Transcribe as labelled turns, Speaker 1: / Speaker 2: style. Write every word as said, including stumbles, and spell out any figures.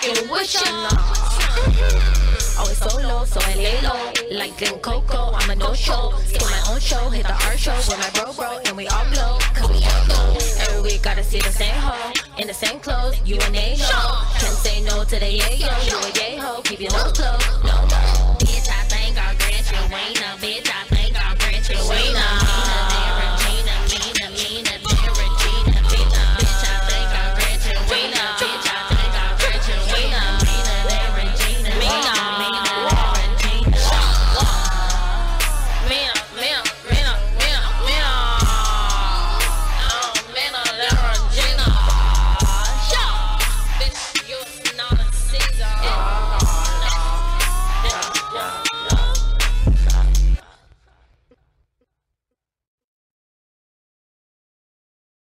Speaker 1: fruition. Always solo, so I lay low. Like Glen Coco, I'm a no-show. Skip my own show, hit the art show with my bro bro, and we all glow, cause we all glow. Every week gotta see the same hoe, in the same clothes, you and they know. Can't say no to the yayo, you a yay ho, keep your nose closed. No, no. Bitch, I think I'll grant you wiener. Bitch, I think I'll grant you wiener.